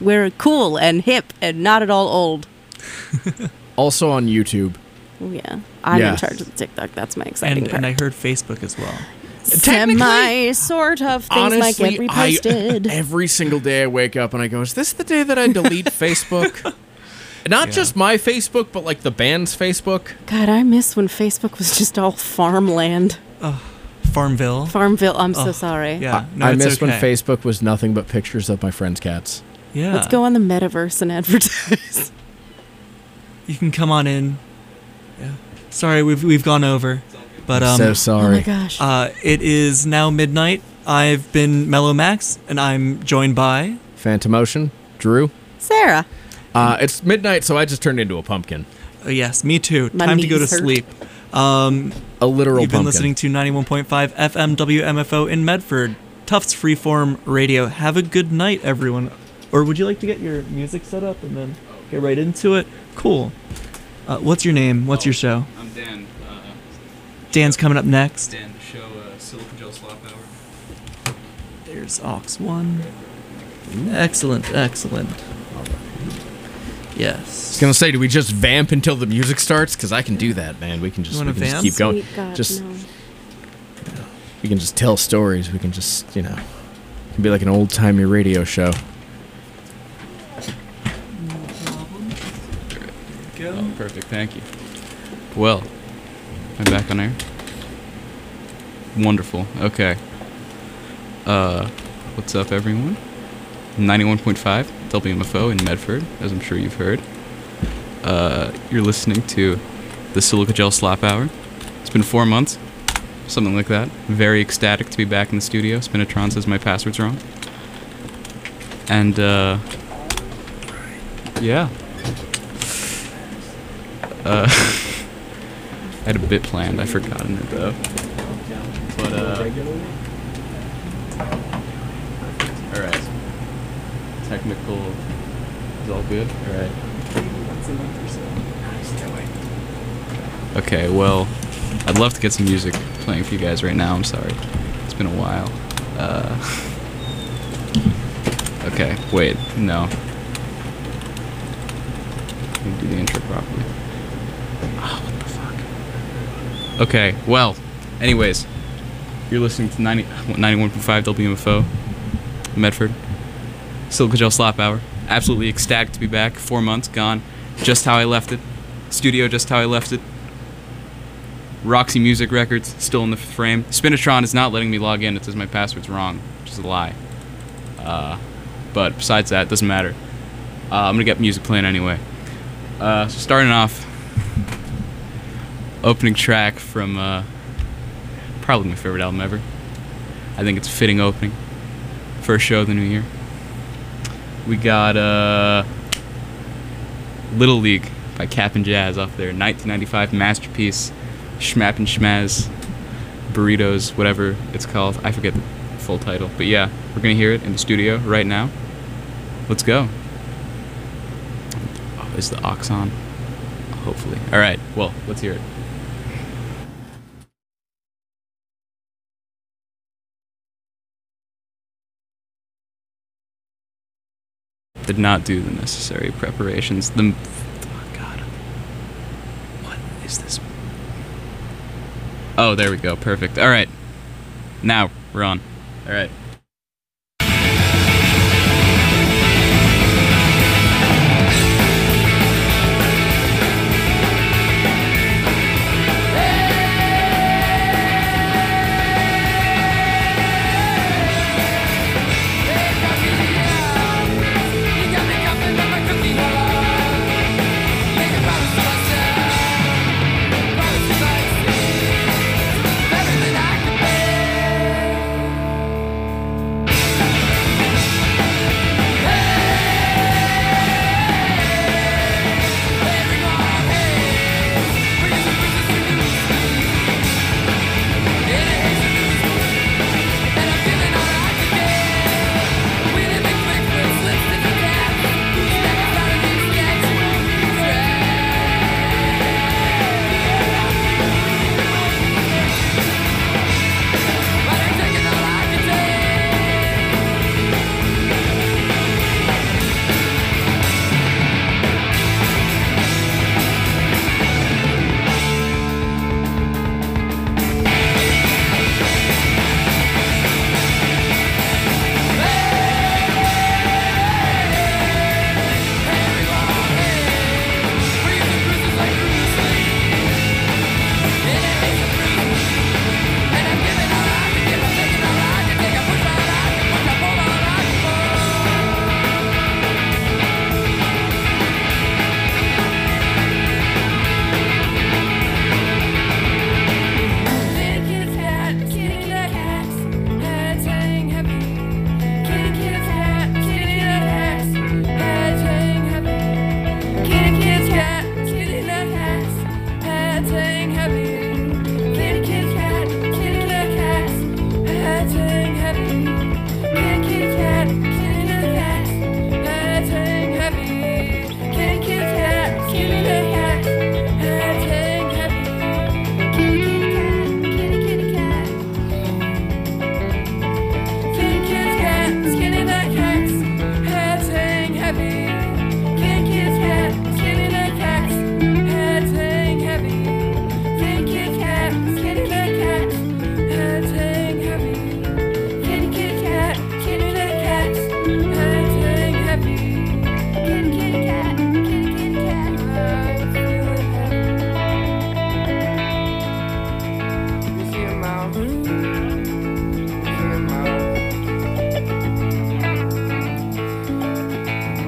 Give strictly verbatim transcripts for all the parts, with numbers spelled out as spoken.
we're cool and hip and not at all old. Also on YouTube. Yeah. I'm Yeah. in charge of the TikTok. That's my exciting And, part. and I heard Facebook as well. Semi, sort of, things Honestly, might get reposted. I, every single day I wake up and I go, is this the day that I delete Facebook? Not Yeah. just my Facebook, but like the band's Facebook. God, I miss when Facebook was just all farmland. Farmville. Farmville, I'm so Oh, sorry. Yeah. No, I it's miss okay. when Facebook was nothing but pictures of my friends' cats. Yeah. Let's go on the metaverse and advertise. You can come on in. Yeah. Sorry, we've we've gone over, but um, so Oh my sorry. gosh. uh, it is now midnight. I've been Mellow Max, and I'm joined by. Phantom Ocean, Drew. Sarah. Uh, it's midnight, so I just turned into a pumpkin. Uh, yes, me too. My Time to go to knees hurt. sleep. Um, A literal you've been pumpkin. listening to ninety-one point five F M W M F O in Medford, Tufts Freeform Radio. Have a good night, everyone. Or would you like to get your music set up and then get right into it? Cool. Uh, what's your name? What's your show? I'm Dan. Uh, Dan's coming up next. Dan, show uh, Silicon Gel Slop Hour. There's Aux one. Excellent, excellent. I Yes. was gonna say, do we just vamp until the music starts? Because I can do that, man. We can just, You we wanna can just vamp? keep going. Sweet God, just no. we can just tell stories. We can just, you know, it can be like an old timey radio show. Go. Oh, perfect. Thank you. Well, am I back on air? Wonderful. Okay. Uh, what's up, everyone? ninety-one point five W M F O in Medford, as I'm sure you've heard. Uh, you're listening to the Silica Gel Slop Hour. It's been four months, something like that. Very ecstatic to be back in the studio. Spinatron says my password's wrong. And, uh, yeah. Uh, I had a bit planned. I forgotten it though. But uh, all right. Technical is all good. All right. Okay. Well, I'd love to get some music playing for you guys right now. I'm sorry. It's been a while. Uh, okay. Wait. No. Let me do the intro properly. Oh, what the fuck? Okay, well, anyways, you're listening to ninety, ninety-one point five W M F O, Medford, Silica Gel Slop Hour. Absolutely ecstatic to be back. Four months gone, just how I left it. Studio, just how I left it. Roxy Music Records, still in the frame. Spinatron is not letting me log in. It says my password's wrong, which is a lie. Uh, but besides that, it doesn't matter. Uh, I'm gonna get music playing anyway. Uh, so starting off, opening track from uh, probably my favorite album ever. I think it's a fitting opening. First show of the new year. We got uh, Little League by Cap'n Jazz off their nineteen ninety-five masterpiece, Schmap and Schmaz, Burritos, whatever it's called. I forget the full title. But yeah, we're going to hear it in the studio right now. Let's go. Oh, is the aux on? Hopefully. All right, well, let's hear it. Did not do the necessary preparations. The oh God, what is this? Oh, there we go. Perfect. All right, now we're on. All right.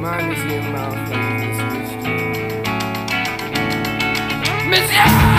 mind is your mouth like this used to. Monsieur!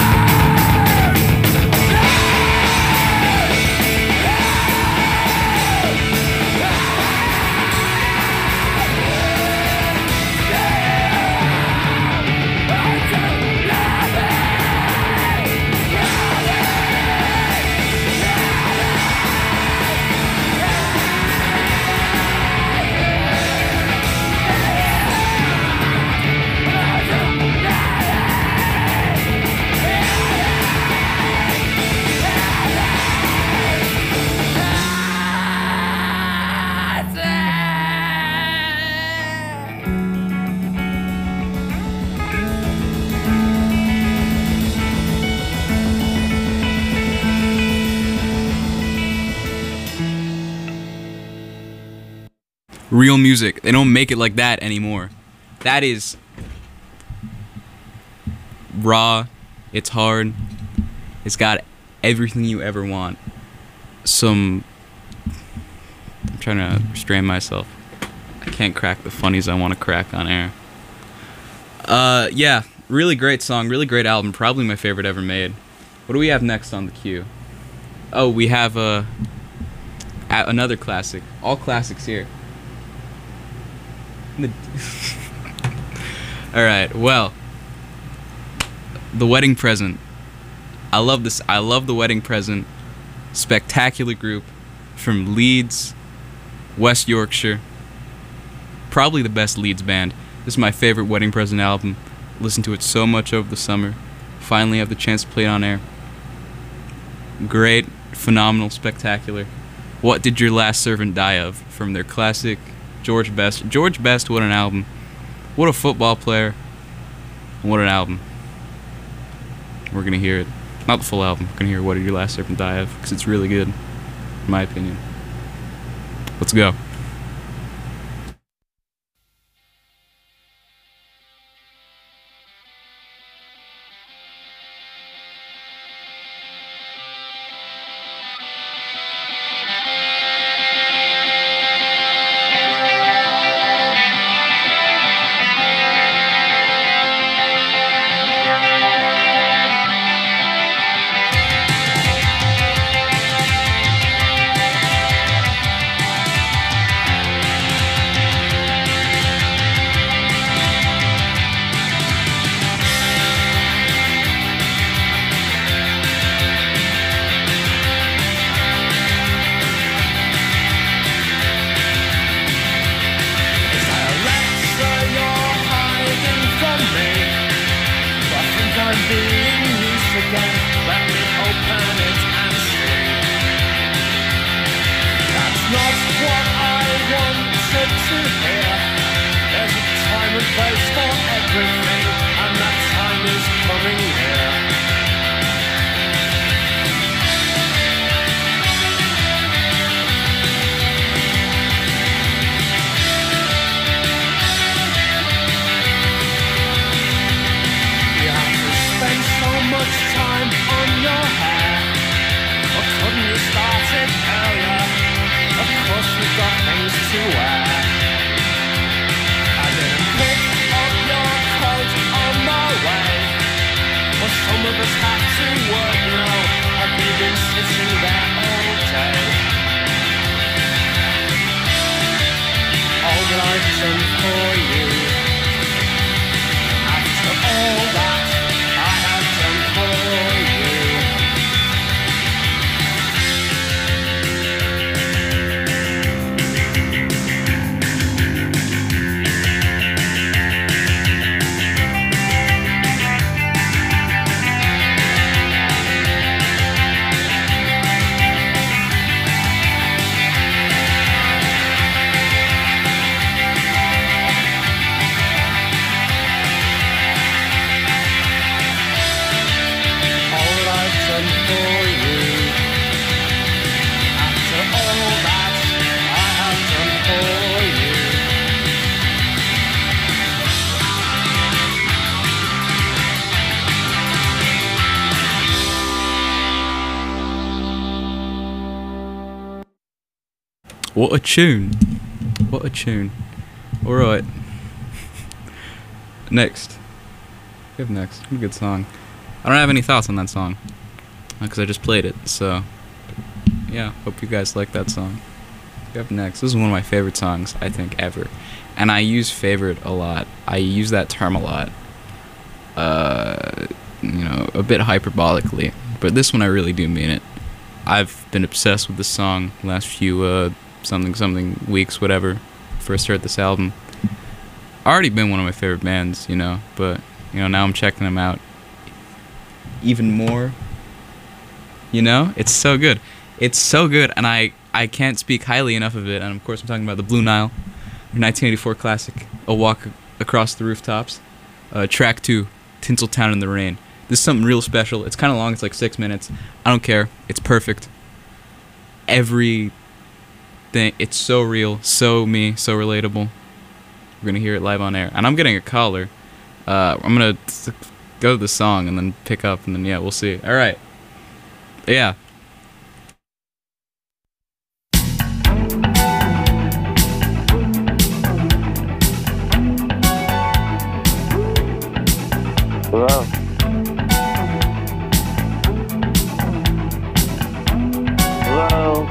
Real music. They don't make it like that anymore. That is raw. It's hard. It's got everything you ever want. Some... I'm trying to restrain myself. I can't crack the funnies I want to crack on air. Uh, yeah. Really great song. Really great album. Probably my favorite ever made. What do we have next on the queue? Oh, we have uh, a another classic. All classics here. Alright, well, The Wedding Present. I love this. I love The Wedding Present. Spectacular group from Leeds, West Yorkshire. Probably the best Leeds band. This is my favorite Wedding Present album. Listened to it so much over the summer. Finally have the chance to play it on air. Great, phenomenal, spectacular. What Did Your Last Servant Die Of? From their classic George Best. George Best, what an album. What a football player. What an album. We're going to hear it. Not the full album. We're going to hear What Did Your Last Servant Die Of? Because it's really good, in my opinion. Let's go. What a tune. What a tune. Alright. Next. We have next. What a good song. I don't have any thoughts on that song because I just played it. So, yeah. Hope you guys like that song. We have next. This is one of my favorite songs I think ever, and I use favorite a lot. I use that term a lot. Uh, you know, a bit hyperbolically, but this one I really do mean it. I've been obsessed with this song last few uh something something weeks, whatever. First heard this album. Already been one of my favorite bands, you know, but you know now I'm checking them out even more. You know, it's so good. It's so good, and I I can't speak highly enough of it. And of course, I'm talking about the Blue Nile, nineteen eighty-four classic, A Walk Across the Rooftops, uh, track two, Tinseltown in the Rain. This is something real special. It's kind of long. It's like six minutes. I don't care. It's perfect. Every thing. It's so real, so me, so relatable. We're gonna hear it live on air, and I'm getting a caller. Uh, I'm gonna th- go to the song and then pick up, and then yeah, we'll see. All right. Yeah. Hello. Hello.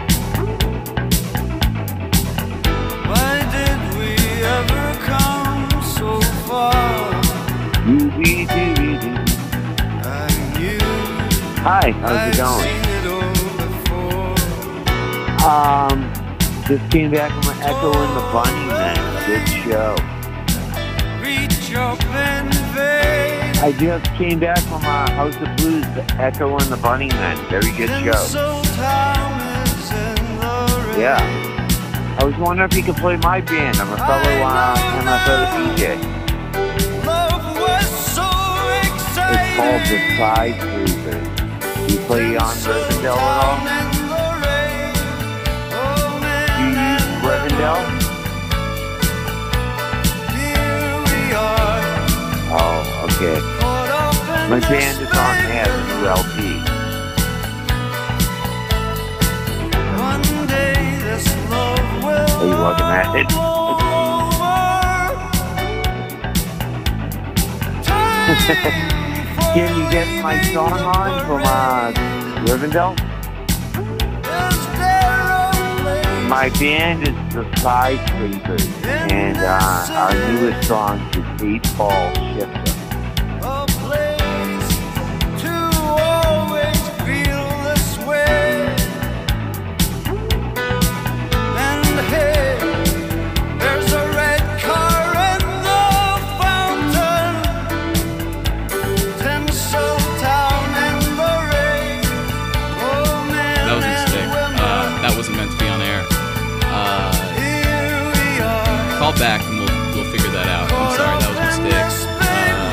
Why did we ever come so far? Doo-dee-doo-doo-doo. I knew Hi, how's I'd it going? seen it all before. Um, just came back from an Echo and the Bunnymen. Good show. Reach up and fade. I just came back from uh, House of Blues, the Echo and the Bunnymen. Very good show. Tinseltown is in the rain. Yeah. I was wondering if you could play my band. I'm a fellow uh, M F O D J. Love was so It's called The exciting. Side Sleepers. Do you play on Rivendell at all? Do you use Rivendell? Oh, okay. My band is on there, the new L P. Are you looking at it? Can you get my song on from uh, Rivendell? My band is the Side Sleepers, and uh, our newest song is Eight Ball Shifter. A place to always feel this way. And hey, there's a red car in the fountain. Tinseltown in the rain. Oh man, That was a mistake. Uh, that wasn't meant to be on air. Uh, here we are. call back and we'll we'll figure that out. I'm sorry, that was a mistake. Uh,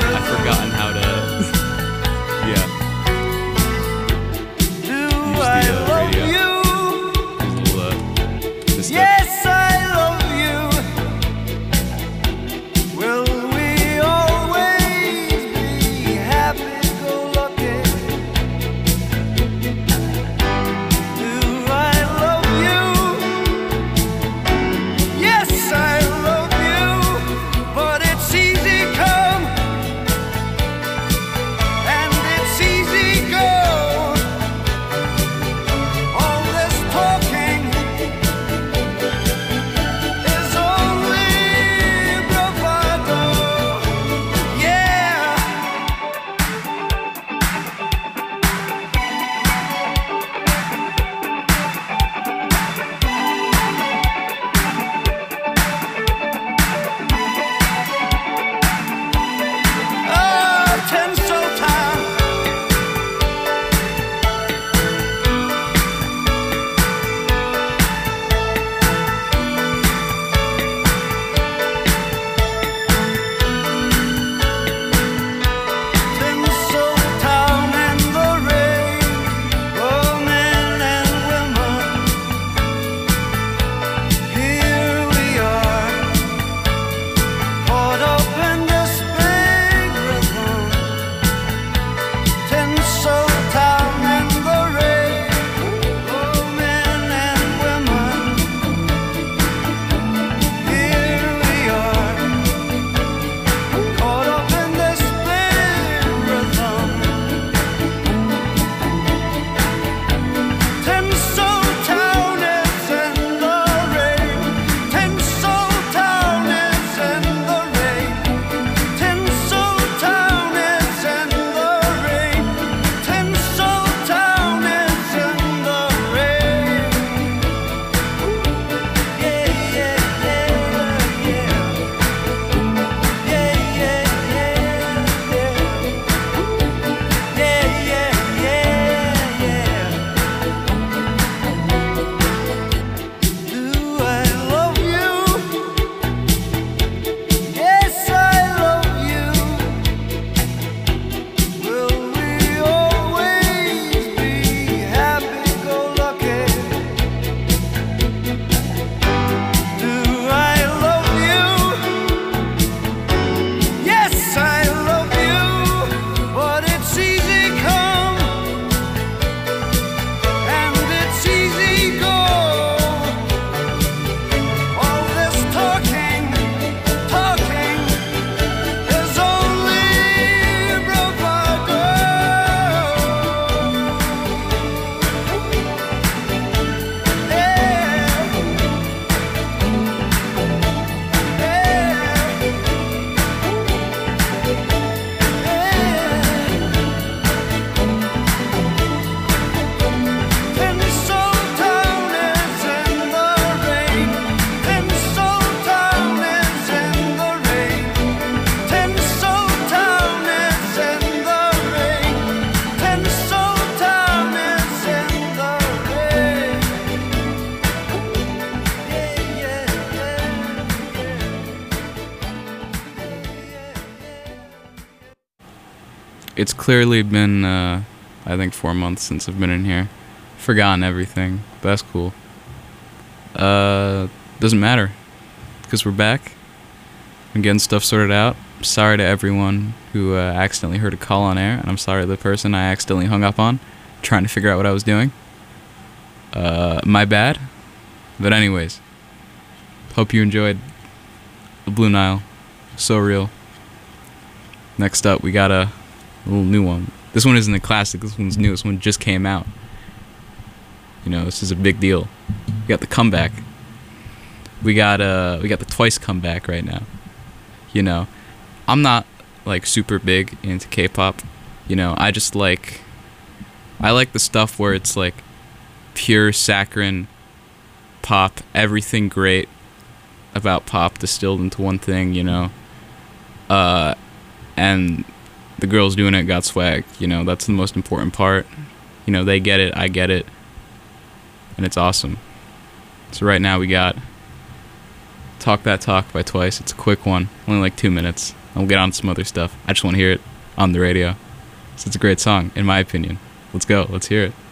it's clearly been, uh, I think, four months since I've been in here. Forgotten everything. But that's cool. Uh, doesn't matter, because we're back. I'm getting stuff sorted out. I'm sorry to everyone who uh, accidentally heard a call on air, and I'm sorry to the person I accidentally hung up on, trying to figure out what I was doing. Uh, my bad. But anyways, hope you enjoyed the Blue Nile. So real. Next up, we got a little new one. This one isn't a classic. This one's new. This one just came out. You know, this is a big deal. We got the comeback. We got uh, we got the Twice comeback right now. You know, I'm not like super big into K-pop. You know, I just like, I like the stuff where it's like pure saccharine pop, everything great about pop distilled into one thing. You know, uh, and the girls doing it got swag. You know, that's the most important part. You know, they get it, I get it, and it's awesome. So right now we got Talk That Talk by Twice. It's a quick one, only like two minutes. I'll get on to some other stuff. I just want to hear it on the radio. So it's a great song, in my opinion. Let's go, let's hear it.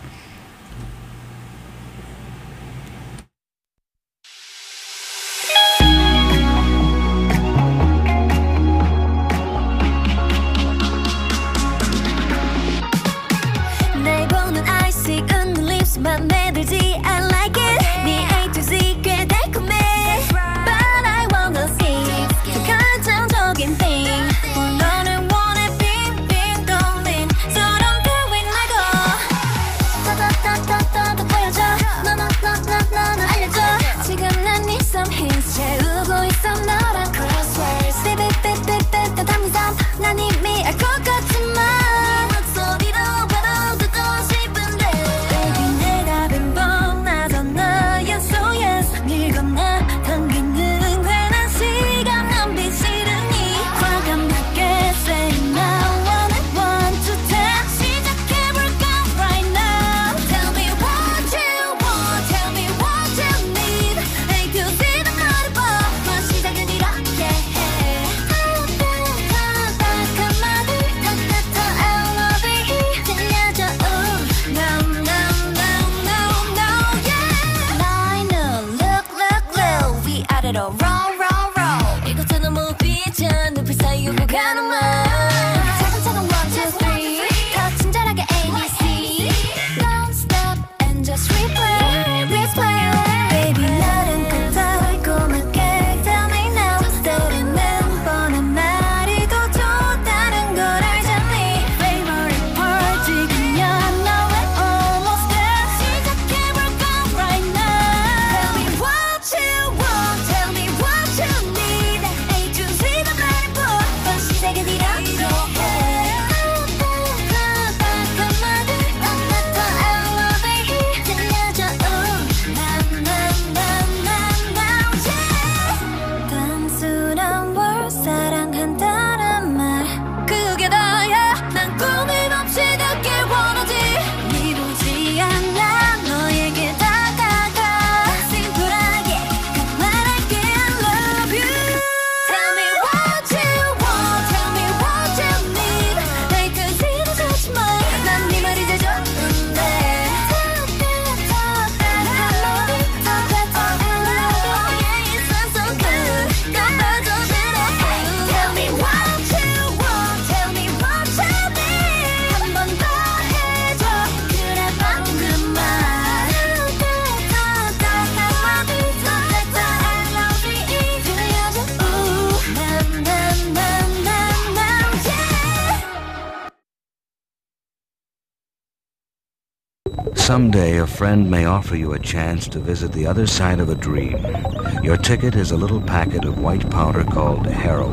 Someday a friend may offer you a chance to visit the other side of a dream. Your ticket is a little packet of white powder called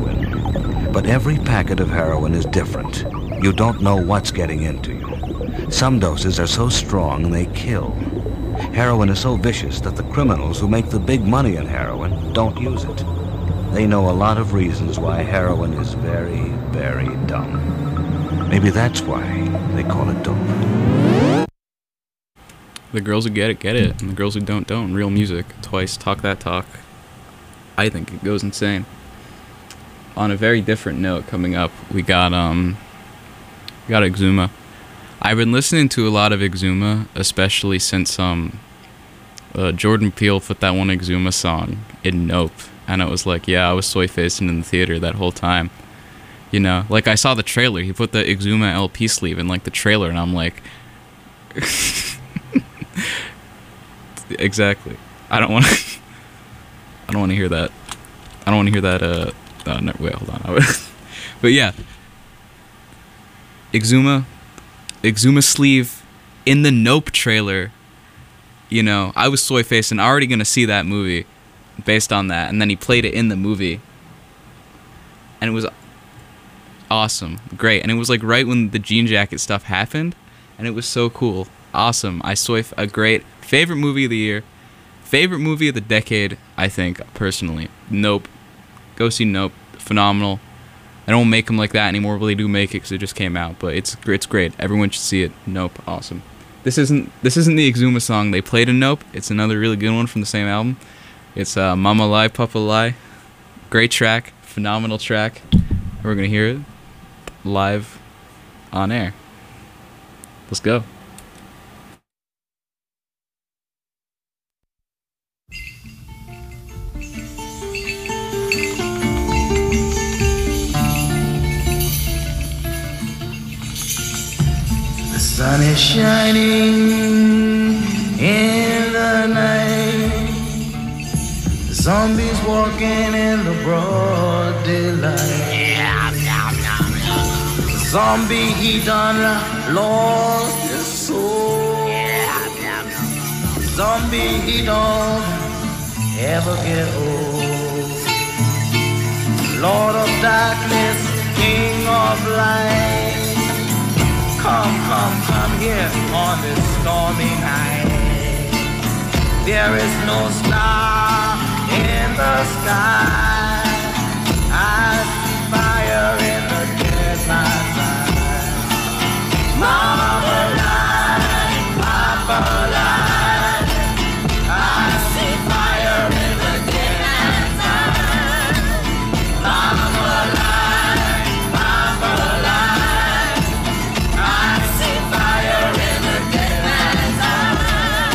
heroin. But every packet of heroin is different. You don't know what's getting into you. Some doses are so strong they kill. Heroin is so vicious that the criminals who make the big money in heroin don't use it. They know a lot of reasons why heroin is very, very dumb. Maybe that's why they call it dope. The girls who get it, get it. And the girls who don't, don't. Real music. Twice. Talk That Talk. I think it goes insane. On a very different note coming up, we got, um... got Exuma. I've been listening to a lot of Exuma, especially since um, uh, Jordan Peele put that one Exuma song in Nope, and it was like, yeah, I was soy facing in the theater that whole time. You know, like I saw the trailer. He put the Exuma L P sleeve in like the trailer, and I'm like, exactly. I don't want to. I don't want to hear that. I don't want to hear that. Uh, uh no, wait, hold on. But yeah, Exuma, Exuma sleeve in the Nope trailer. You know, I was soy facing, already gonna see that movie, based on that, and then he played it in the movie, and it was awesome, great, and it was like right when the Jean Jacket stuff happened, and it was so cool, awesome. I soy f- a great favorite movie of the year. Favorite movie of the decade, I think, personally. Nope. Go see Nope. Phenomenal. I don't make them like that anymore, but they do make it because it just came out. But it's it's great. Everyone should see it. Nope. Awesome. This isn't this isn't the Exuma song they played in Nope. It's another really good one from the same album. It's uh, Mama Lie, Papa Lie. Great track. Phenomenal track. We're going to hear it live on air. Let's go. The sun is shining in the night. The zombies walking in the broad daylight. The zombie he done lost his soul. Zombie he don't ever get old. Lord of darkness, King of light. Come, come, come here on this stormy night. There is no star in the sky. I see fire in the dead man's eye. Mama lie, Papa lie. I see fire in the dead man's eye. Mama lie, Papa lie. I see fire in the dead man's eye.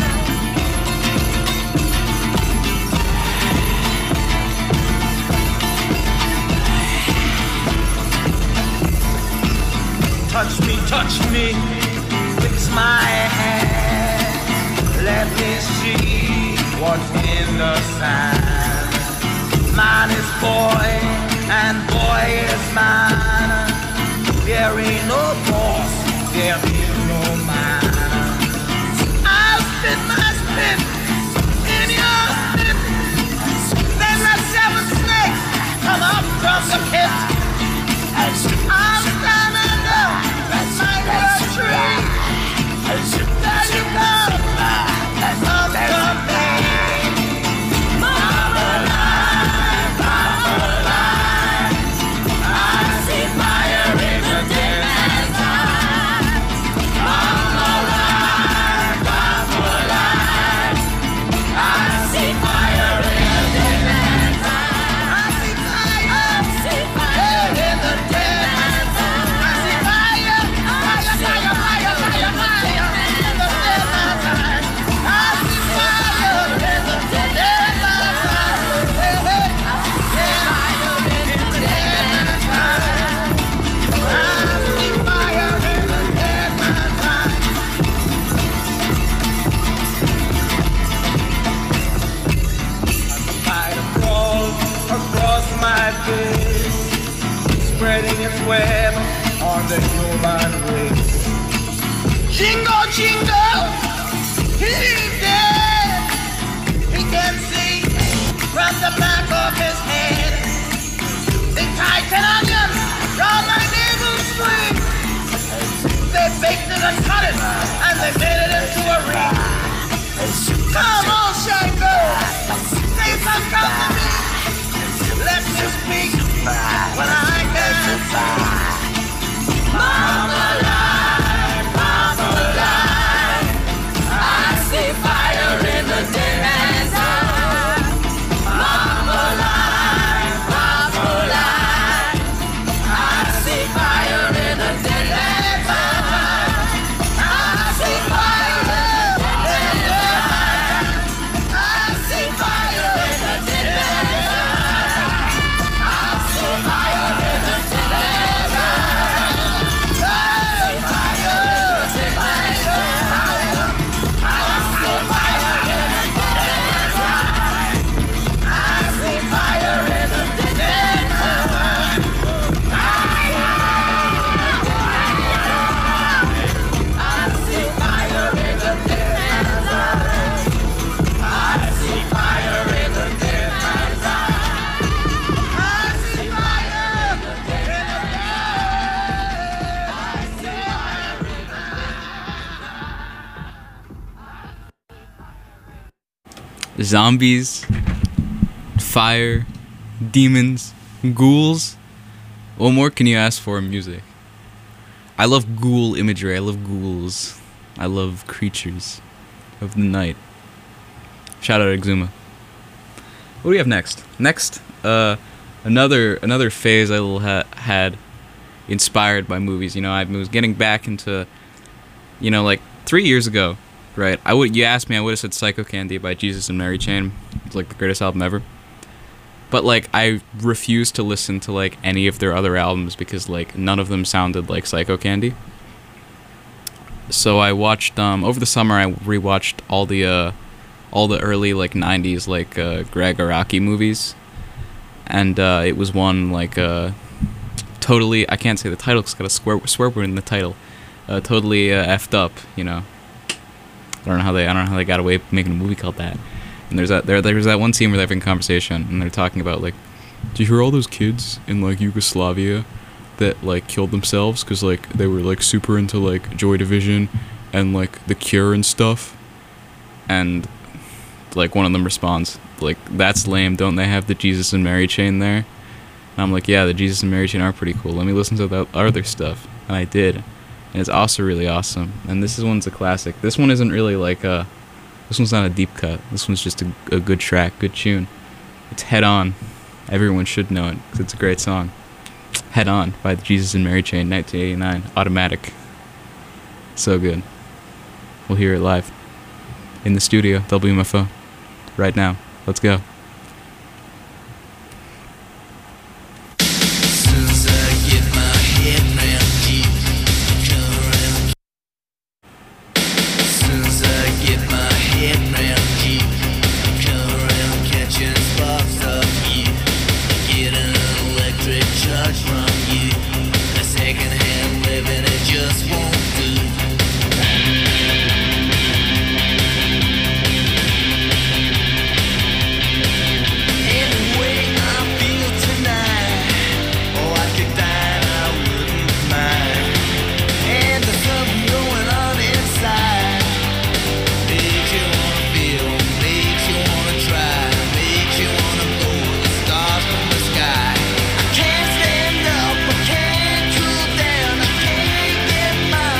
Touch me, touch me, fix my hand. Let me see what's in the sand. Man is boy, and boy is man. There ain't no boss, there is no man. I'll spit my spit in your spit. Then let seven snakes come up from the pit. I'll stand under my bird tree. There you go, up the pain. Mama lie, Papa lie. I see fire in the dead man's eye. Mama lie, Papa lie. I see fire in the dead man's eye. I see fire, I see fire in the dead man's eye. I see fire, fire, fire, fire, fire, fire in the dead man's eye. I see fire in the dead man's eye. Hey, hey, I see fire in the dead man's eye. I see fire in the dead man's eye. Spider crawls across my face, spreading its web on the human race. Jingle, jingle, he's dead. He can see from the back of his head. They tied an onion round my navel string. They baked it and cut it, and they made it into a ring. Come on, Shango, say something to me. Let me speak when I can. Mama lie, Papa lie. I see fire in the dead man's eye. Mama lie, Papa lie. I see fire in the dead man's eye. zombies, fire, demons, ghouls. What more can you ask for in music? I love ghoul imagery. I love ghouls. I love creatures of the night. Shout out Exuma. What do we have next? Next, uh, another another phase I little ha- had inspired by movies. You know, I was getting back into, you know, like three years ago, right? I would you asked me, I would have said Psycho Candy by Jesus and Mary Chain. It's like the greatest album ever. But like I refused to listen to like any of their other albums because like none of them sounded like Psycho Candy. So I watched um over the summer I rewatched all the uh all the early like nineties like uh, Greg Araki movies, and uh, it was one like uh totally I can't say the title because it's got a swear swear word in the title. Uh, totally uh, effed up, you know. I don't know how they I don't know how they got away with making a movie called that. And there's that there there's that one scene where they're having a conversation and they're talking about like, do you hear all those kids in like Yugoslavia that like killed themselves because like they were like super into like Joy Division and like The Cure and stuff? And like one of them responds like, that's lame, don't they have the Jesus and Mary Chain there? And I'm like, yeah, the Jesus and Mary Chain are pretty cool, let me listen to that other stuff. And I did, and it's also really awesome. And this is one's a classic. This one isn't really like a This one's not a deep cut. This one's just a, a good track, good tune. It's Head On. Everyone should know it because it's a great song. Head On by the Jesus and Mary Chain, nineteen eighty-nine. Automatic. So good. We'll hear it live in the studio, W M F O. Right now. Let's go. Get my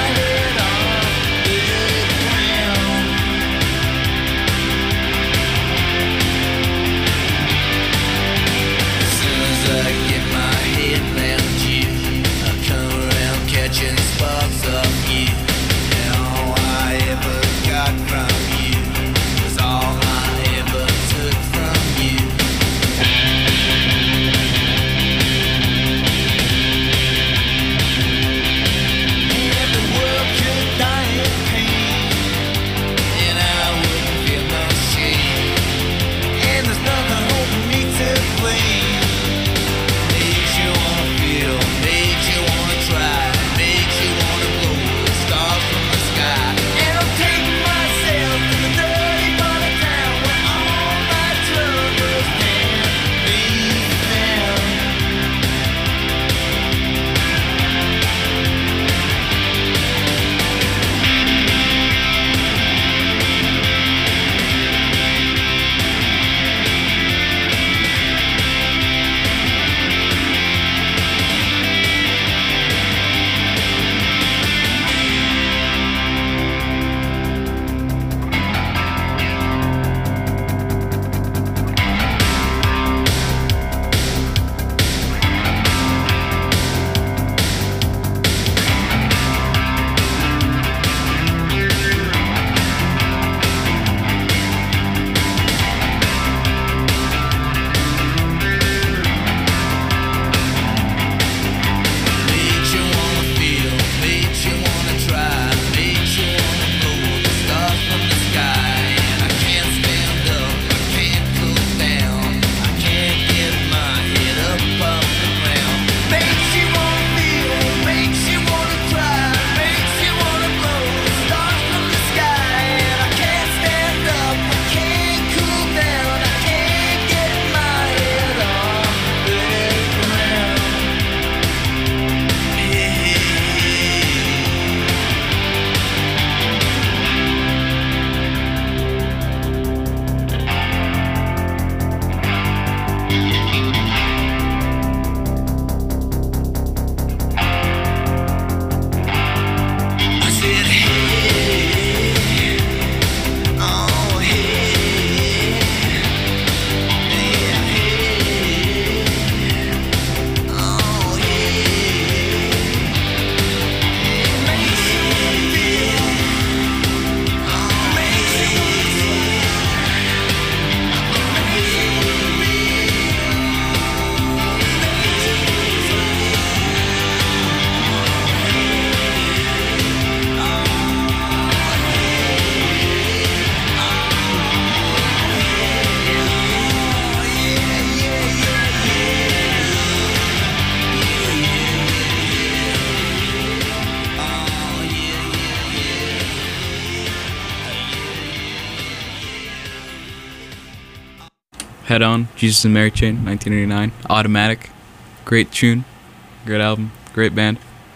Head On, Jesus and Mary Chain, nineteen eighty-nine. Automatic, great tune, great album, great band.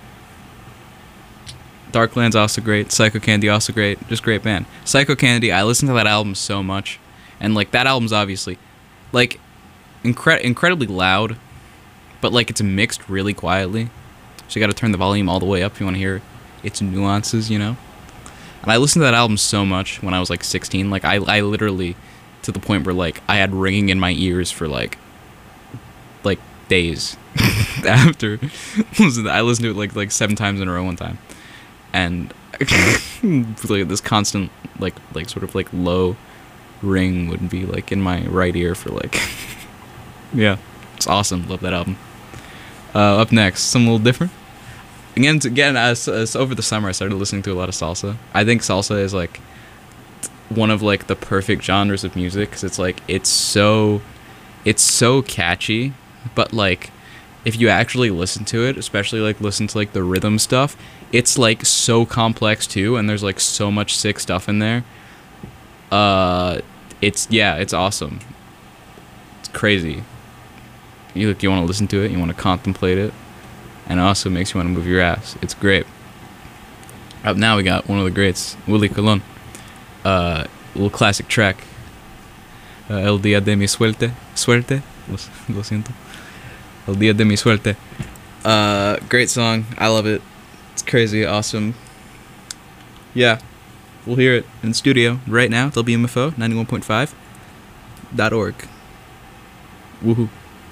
Darkland's also great. Psycho Candy also great. Just great band. Psycho Candy, I listened to that album so much, and like that album's obviously like incre- incredibly loud, but like it's mixed really quietly. So you got to turn the volume all the way up if you want to hear its nuances, you know. And I listened to that album so much when I was like sixteen. Like I, I literally, to the point where like I had ringing in my ears for like, like days after. I listened to it like like seven times in a row one time, and like this constant like like sort of like low ring would be like in my right ear for like, yeah, it's awesome. Love that album. Uh, up next, something a little different. Again, again, as, as over the summer, I started listening to a lot of salsa. I think salsa is like one of like the perfect genres of music because it's like it's so, it's so catchy, but like if you actually listen to it, especially like listen to like the rhythm stuff, it's like so complex too, and there's like so much sick stuff in there. Uh, it's yeah, it's awesome. It's crazy. You you want to listen to it, you want to contemplate it. And it also makes you want to move your ass. It's great. Up now we got one of the greats, Willie Colon. Uh, a little classic track. Uh, El Día de mi Suerte. Suerte. Lo, lo siento. El Día de mi Suerte. Uh, great song. I love it. It's crazy, awesome. Yeah. We'll hear it in studio right now. W M F O ninety-one point five dot org. Woohoo.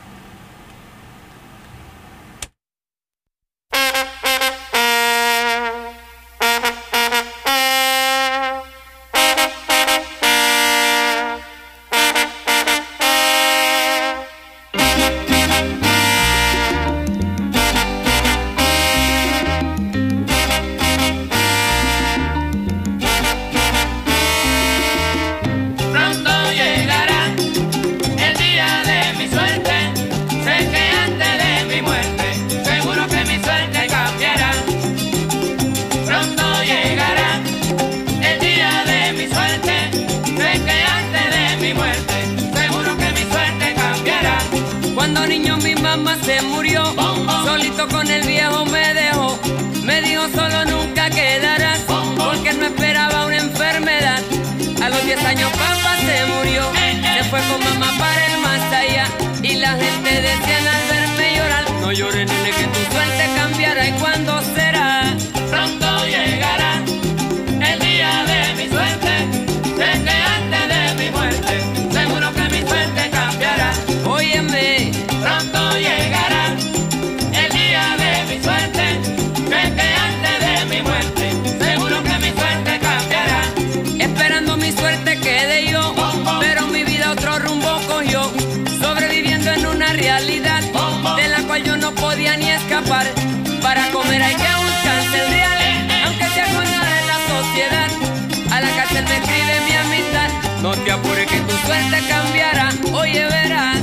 Para comer hay que buscarse el real, aunque sea con nada en la sociedad. A la cárcel me escribe mi amistad. No te apures que tu suerte cambiará. Oye, verás.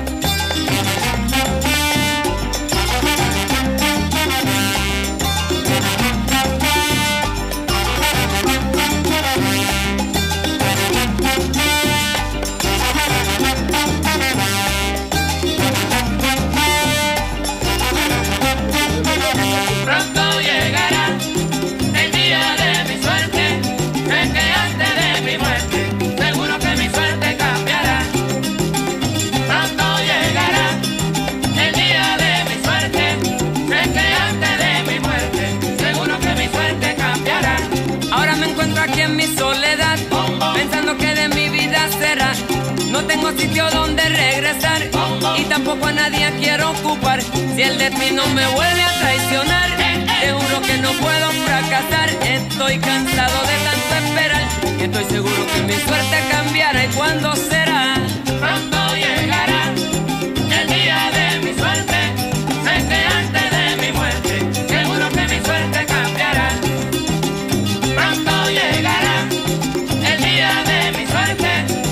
No tengo sitio donde regresar y tampoco a nadie quiero ocupar. Si el destino me vuelve a traicionar, te juro que no puedo fracasar. Estoy cansado de tanto esperar y estoy seguro que mi suerte cambiará. ¿Y cuándo será? Pronto llegará el día de mi suerte. Sé que antes de mi muerte, seguro que mi suerte cambiará. Pronto llegará el día de mi suerte.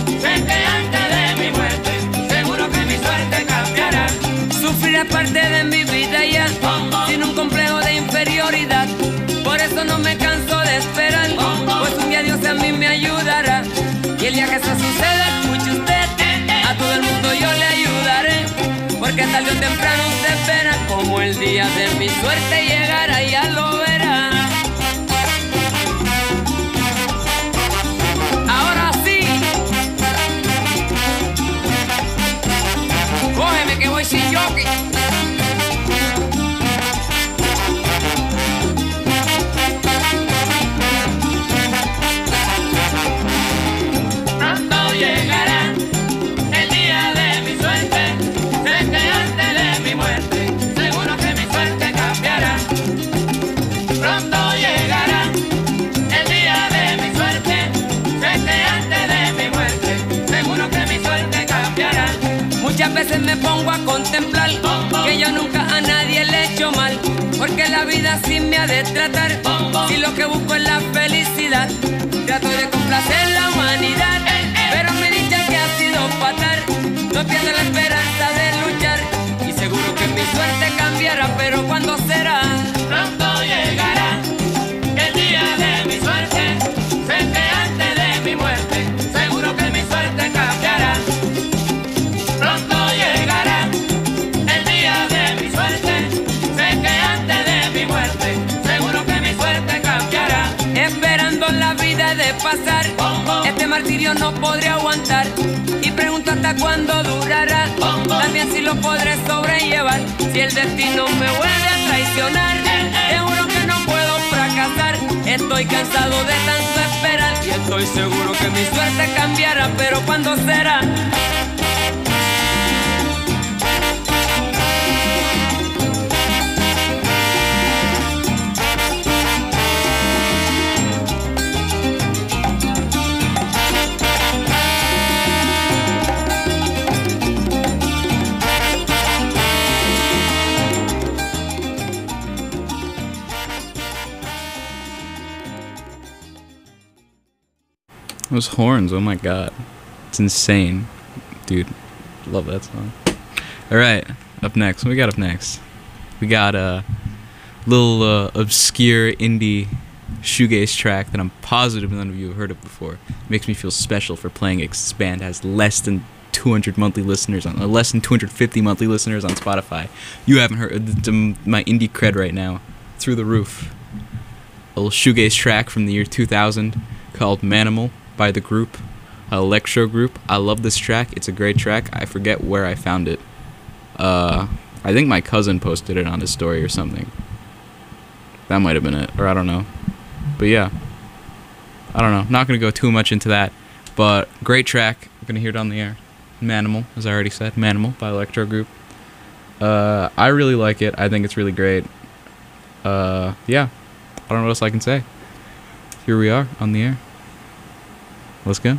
Sufrir es parte de mi vida ya, sin un complejo de inferioridad. Por eso no me canso de esperar, pues un día Dios a mí me ayudará. Y el día que eso suceda, escuche usted, a todo como el día de mi suerte llegará, ya lo verá. Ahora sí, cógeme que voy sin jockey. Pronto llegará el día de mi suerte, sé que antes de mi muerte, seguro que mi suerte cambiará. Pronto llegará el día de mi suerte, sé que antes de mi muerte, seguro que mi suerte cambiará. Muchas veces me pongo a contemplar que yo nunca a nadie le he hecho mal, porque la vida así me ha de tratar. Si lo que busco es la felicidad, trato de complacer la humanidad, pero mi dicha que ha sido fatal, no pierdo la esperanza de luchar, y seguro que mi suerte cambiará, pero ¿cuándo será? Pronto llegará el día de mi suerte, sé que antes de mi muerte, seguro que mi suerte cambiará. Pronto llegará el día de mi suerte, sé que antes de mi muerte, seguro que mi suerte cambiará. Esperando la vida de pasar, este martirio no podré aguantar, y pregunto hasta cuándo durará, también si lo podré sobrellevar. Si el destino me vuelve a traicionar, seguro que no puedo fracasar. Estoy cansado de tanto esperar, y estoy seguro que mi suerte cambiará, pero ¿cuándo será? Those horns, oh my god. It's insane. Dude, love that song. Alright, up next. What we got up next? We got a little uh, obscure indie shoegaze track that I'm positive none of you have heard of before. It makes me feel special for playing it 'cause this band has less than two hundred monthly listeners on, or less than two hundred fifty monthly listeners on Spotify. You haven't heard my indie cred right now. Through the roof. A little shoegaze track from the year two thousand called Manimal by the group Electro Group. I love this track. It's a great track. I forget where I found it. Uh, I think my cousin posted it on his story or something. That might have been it, or I don't know. But yeah, I don't know. Not gonna go too much into that, but great track. I'm gonna hear it on the air. Manimal, as I already said, Manimal by Electro Group. Uh, I really like it. I think it's really great. Uh, yeah, I don't know what else I can say. Here we are on the air. Let's go.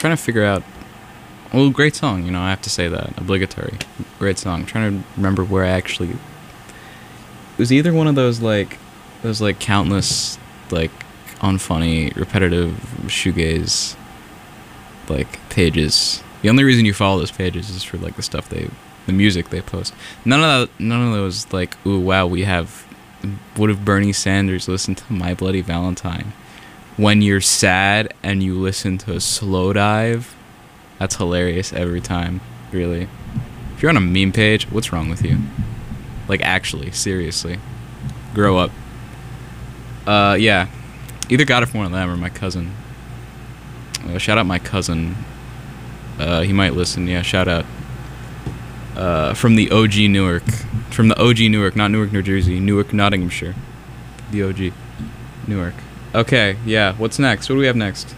trying to figure out. Well, great song, you know. I have to say that obligatory, great song. I'm trying to remember where I actually. It was either one of those like, those like countless like, unfunny, repetitive shoegaze, like pages. The only reason you follow those pages is for like the stuff they, the music they post. None of that, none of those like, ooh wow, we have. What if Bernie Sanders listened to My Bloody Valentine? When you're sad and you listen to a Slow Dive, that's hilarious every time, really. If you're on a meme page, what's wrong with you? Like, actually, seriously. Grow up. Uh, yeah. Either got it from one of them or my cousin. Uh, shout out my cousin. Uh, he might listen, yeah, shout out. Uh, from the O G Newark. From the O G Newark, not Newark, New Jersey. Newark, Nottinghamshire. The O G. Newark. Okay, yeah, what's next? What do we have next?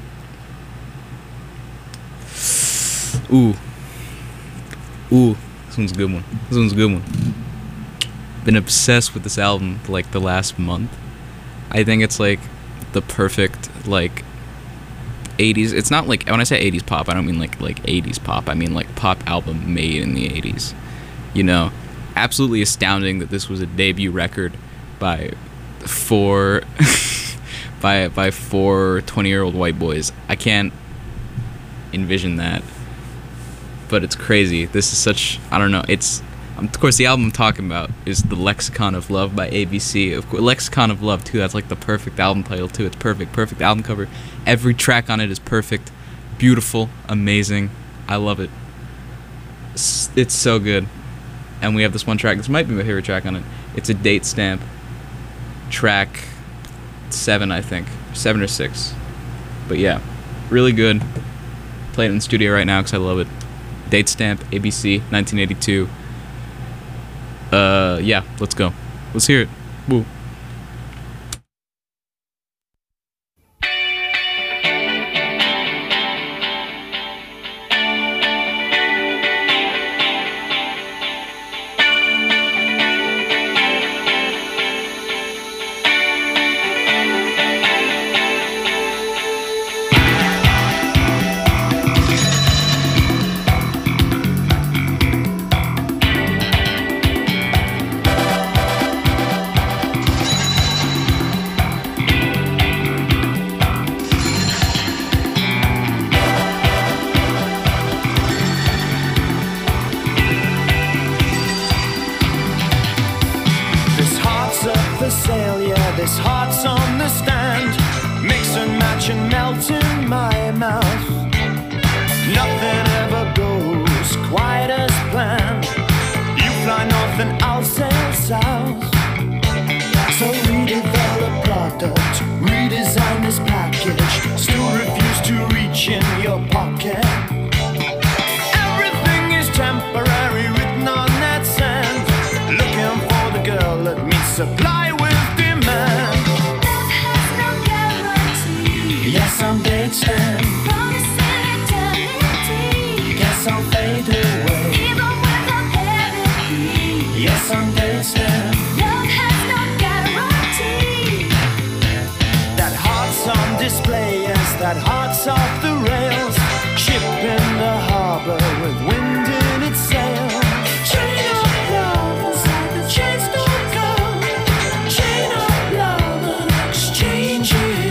Ooh. Ooh. This one's a good one. This one's a good one. Been obsessed with this album for like the last month. I think it's like the perfect like eighties. It's not like when I say eighties pop, I don't mean like like eighties pop. I mean like pop album made in the eighties. You know, absolutely astounding that this was a debut record by four by by four twenty-year-old white boys. I can't envision that. But it's crazy. This is such, I don't know, it's um, of course the album I'm talking about is The Lexicon of Love by A B C. Of course, Lexicon of Love too. That's like the perfect album title too. It's perfect, perfect album cover. Every track on it is perfect, beautiful, amazing. I love it. It's, it's so good. And we have this one track. This might be my favorite track on it. It's a date stamp. Track seven, I think, seven or six. But yeah, really good. Play it in the studio right now because I love it. Date stamp, A B C, nineteen eighty-two. Uh, yeah, let's go. Let's hear it. Woo. This heart's on the stand. Mix and match and melt in my mouth. Nothing ever goes quite as planned. You fly north and I'll sail south. So redevelop product, redesign this package. Still refuse to reach in your pocket. Everything is temporary, written on that sand. Looking for the girl that meets supply with some dates stand. Guess I'll fade away. Even without having. Yes, some dates stand. Love has no guarantee. That heart's on display as that heart's off the rails. Ship in the harbor with wind in its sails. Chain of love inside the chains don't go. Chain of love and exchange it.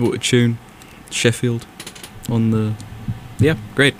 What a tune. Sheffield on the... Yeah, great.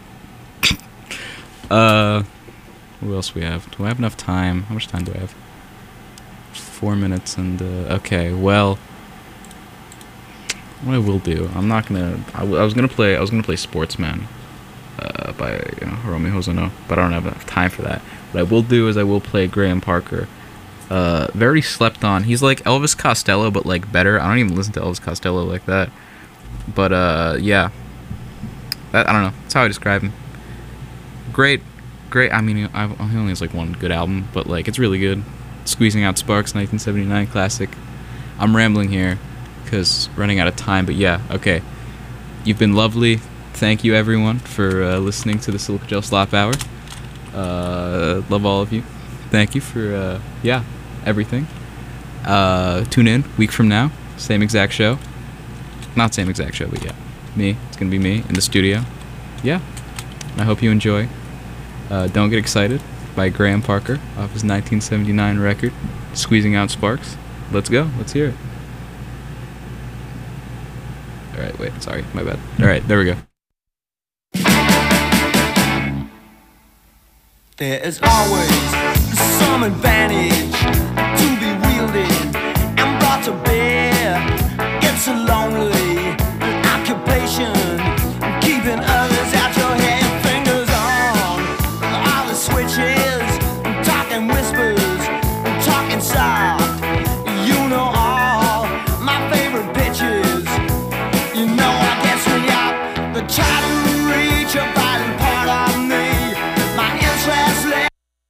uh, what else we have? Do I have enough time? How much time do I have? Four minutes and... Uh, okay, well... What I will do, I'm not gonna... I, w- I was gonna play... I was gonna play Sportsman. Uh, by, you know, Hiromi Hosono. But I don't have enough time for that. What I will do is I will play Graham Parker. Uh, very slept on. He's like Elvis Costello, but like better. I don't even listen to Elvis Costello like that. But uh, yeah. That, I don't know. That's how I describe him. Great, great. I mean, I, he only has like one good album, but like it's really good. Squeezing Out Sparks, nineteen seventy-nine classic. I'm rambling here because running out of time. But yeah, okay. You've been lovely. Thank you everyone for uh, listening to the Silica Gel Slop Hour. Uh, love all of you. Thank you for uh, yeah. everything. Uh, tune in week from now, same exact show. Not same exact show, but yeah, me. It's gonna be me in the studio. Yeah, and I hope you enjoy. Uh, Don't Get Excited by Graham Parker off his nineteen seventy-nine record, Squeezing Out Sparks. Let's go. Let's hear it. All right, wait. Sorry, my bad. All right, there we go. There is always some advantage to be wielded and brought to bear. It's a lonely occupation, keeping others out your head, fingers on all the switches, talking whispers, talking soft. You know all my favorite bitches. You know I get swing out the try to reach a vital part of me. My interest left.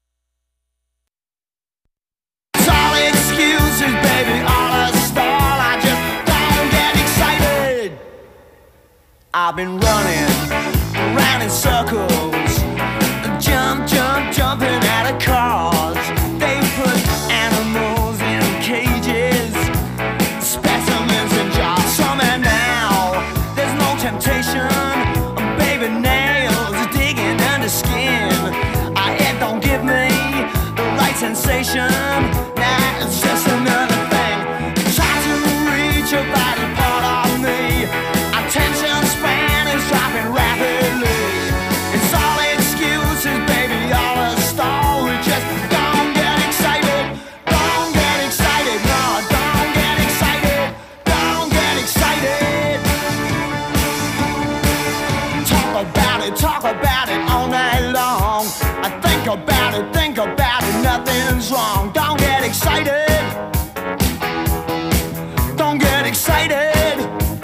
It's all excuses, baby, all a stall. I just don't get excited. I've been running around in circles, jump, jump, jumping out of cars. They put animals in cages, specimens in jars. Somehow now there's no temptation, baby nails digging under skin. I head don't give me the right sensation. Nah, it's just another thing. Try to reach a vital part of me. Attention span is dropping rapidly. It's all excuses, baby, all a stall. We just don't get excited. Don't get excited, no, don't get excited. Don't get excited. Talk about it, talk about it all night long. I think about it, think about it, nothing's wrong. Don't get excited. Don't get excited.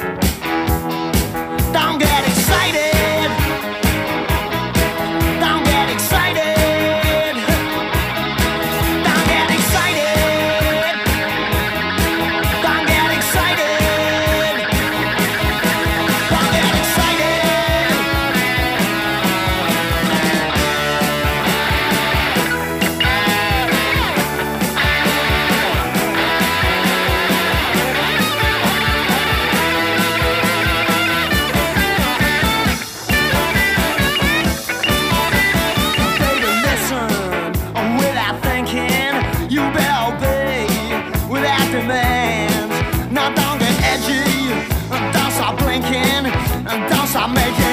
Don't get excited. Don't get excited. Don't get excited. Don't get excited. Don't get excited. Baby, listen, without thinking, you better obey without demands. Now don't get edgy, don't stop blinking, don't stop making